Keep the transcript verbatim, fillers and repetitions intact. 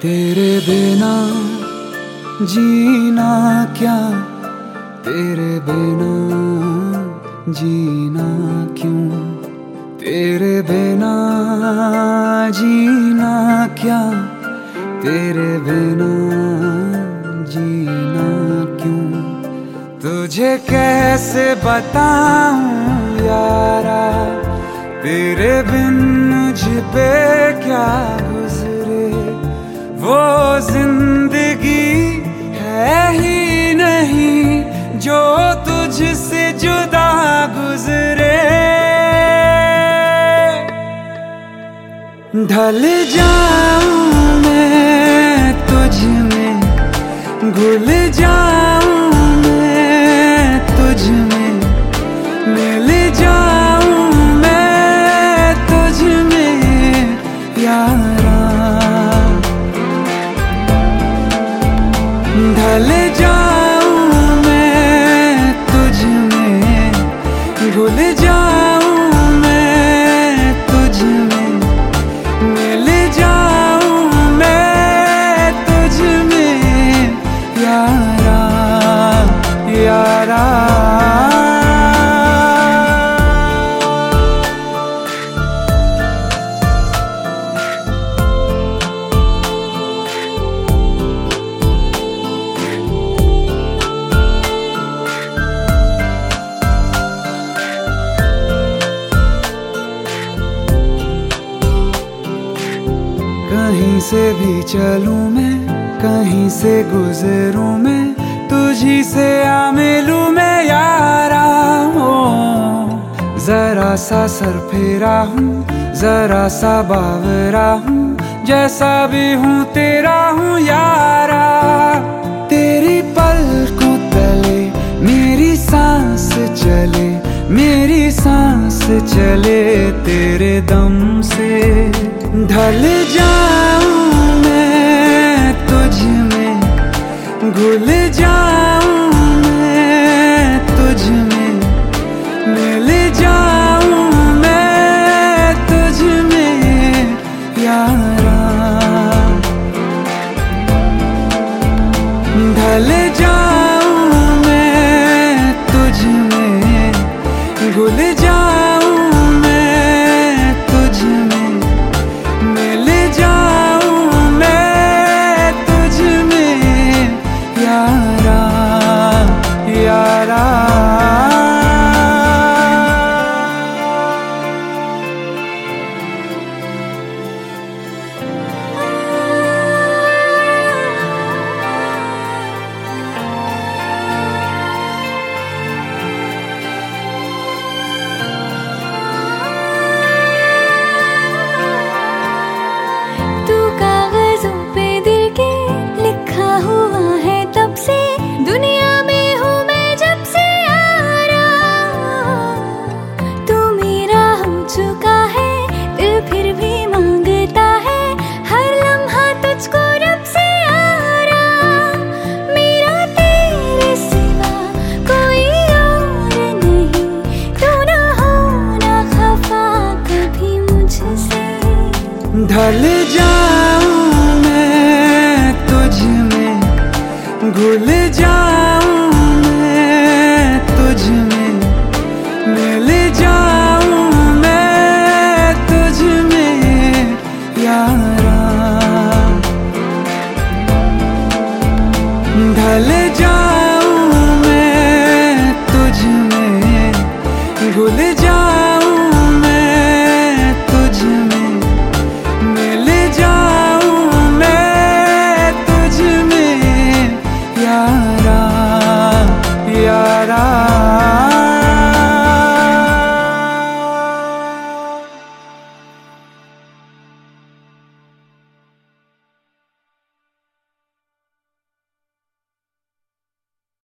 तेरे बिना जीना क्या, तेरे बिना जीना क्यों, तेरे बिना जीना क्या, तेरे बिना जीना क्यों। तुझे कैसे बताऊं यारा, तेरे बिन मुझ पे क्या गुजरे। वो जिंदगी है ही नहीं जो तुझसे जुदा गुजरे। ढल जाऊं मैं तुझ में, घुल जाऊं मैं तुझ में, मिल जाऊं मैं तुझ में यारा। ढल जाऊं मैं तुझ में, घुल जाऊं मैं तुझ में, मिल जाऊं मैं तुझ में यारा यारा। कहीं से भी चलूं मैं, कहीं से गुजरूं मैं, तुझी से आ मिलूं मैं यारा। ओ जरा सा सर फेरा हूँ, जरा सा बावरा हूँ, जैसा भी हूँ तेरा हूँ यारा। तेरी पलकों तले मेरी सांस चले, मेरी सांस चले तेरे दम से। ढल जाऊं मैं तुझ में, घुल जाऊं मैं तुझ में, मिल जाऊं मैं तुझ में यारा। ढल जाऊं मैं तुझ में, घुल जाऊं मैं तुझ में, मिल जाऊं मैं तुझ में यारा यारा। ढल जाऊं मैं तुझ में, घुल जाऊं मैं तुझ में, मिल जाऊं मैं तुझ में यारा। ढल जाऊं मैं तुझ में, घुल जाऊं